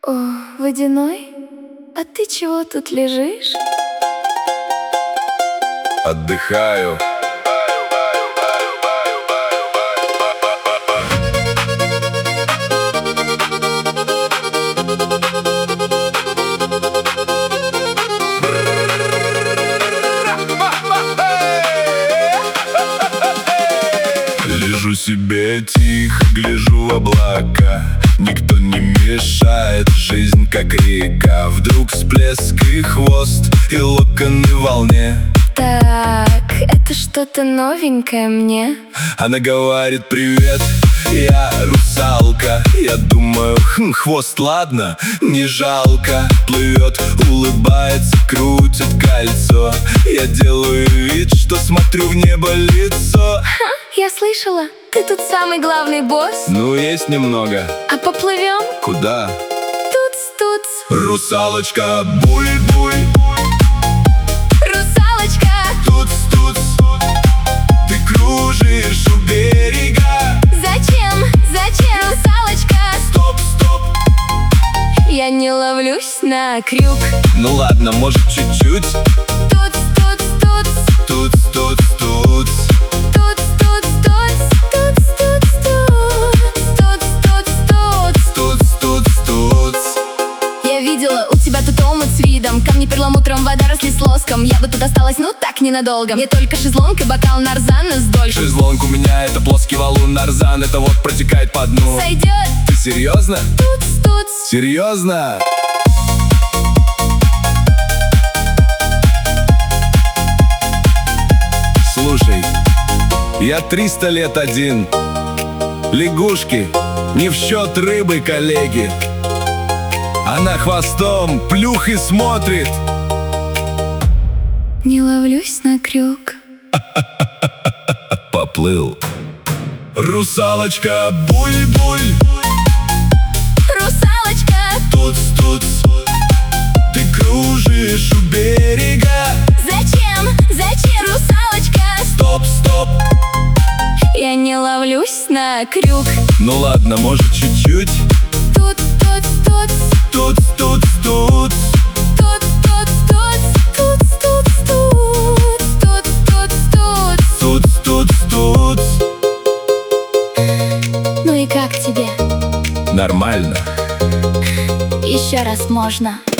О, водяной, а ты чего тут лежишь? Отдыхаю. Лежу себе тихо, гляжу в облака. Никто не мешает, жизнь как река. Вдруг всплеск и хвост, и локоны в волне. Так, это что-то новенькое мне. Она говорит: привет, я русалка. Я думаю, хвост, ладно, не жалко. Плывет, улыбается, крутит кольцо. Я делаю вид, что смотрю в небо лицо. Ха, я слышала, ты тут самый главный босс. Ну, есть немного. А поплывем? Куда? Туц-туц. Русалочка, буй-буй. Русалочка, Туц-туц. Ты кружишь у берега. зачем? Зачем? Русалочка, Стоп-стоп. я не ловлюсь на крюк. Ну ладно, может чуть-чуть. Туц-туц-туц. Туц-туц-туц. Туц-туц-туц. Я видела, у тебя тут омут с видом. Камни перламутром, вода росли с лоском. Я бы тут осталась, ну так, ненадолго. Мне только шезлонг и бокал нарзана с дольше. Шезлонг у меня — это плоский валун. Нарзан — это вот протекает по дну. Сойдет. Ты серьезно? Туц-туц. Серьезно? Слушай, я 300 лет один. Лягушки не в счет рыбы, коллеги. Она хвостом плюх и смотрит. Не ловлюсь на крюк. Поплыл. Русалочка, буль-буль. Русалочка, Туц-туц. Ты кружишь у берега. зачем? Зачем? Русалочка, Стоп-стоп. я не ловлюсь на крюк. Ну ладно, может чуть-чуть. Туц-туц-туц. Туц-туц-туц. Туц-туц-туц. Туц-туц-туц. Туц-туц-туц. Туц-туц-туц. Ну и как тебе? Нормально. Еще раз можно?